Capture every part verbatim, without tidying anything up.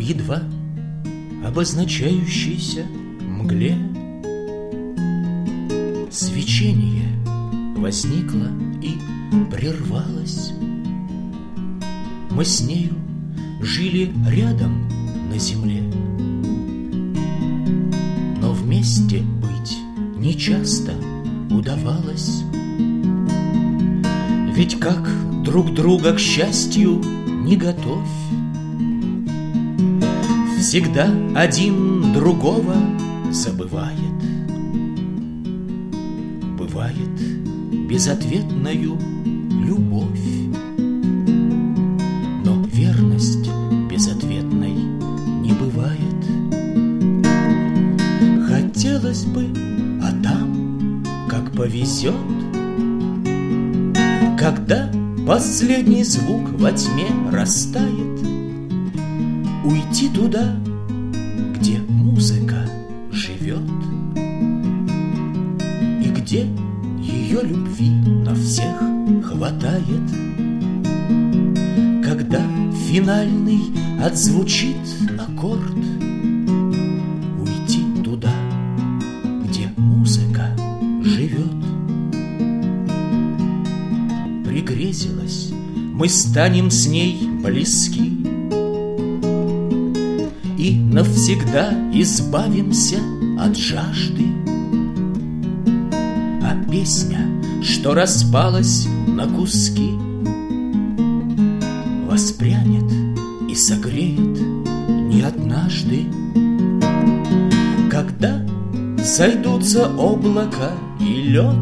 едва обозначающейся мгле свечение возникло и прервалось. Мы с нею жили рядом на земле, но вместе быть нечасто удавалось. Ведь как друг друга к счастью не готовь, всегда один другого забывает. Бывает безответною любовь, но верность безответной не бывает. Хотелось бы, а там как повезет, когда последний звук во тьме растает, уйти туда, где музыка живет, и где ее любви на всех хватает. Когда финальный отзвучит аккорд, уйти туда, где музыка живет. Пригрезилось, мы станем с ней близки и навсегда избавимся от жажды. А песня, что распалась на куски, воспрянет и согреет не однажды. Когда сойдутся облака и лед,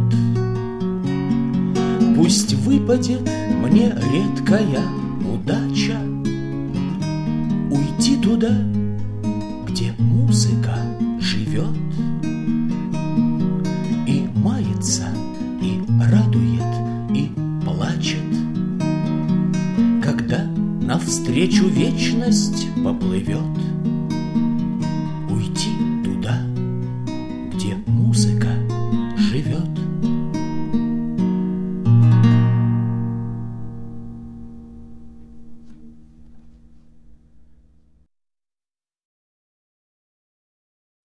пусть выпадет мне редкая удача уйти туда, где музыка живет, и мается, и радует, и плачет. Когда навстречу вечность поплывет,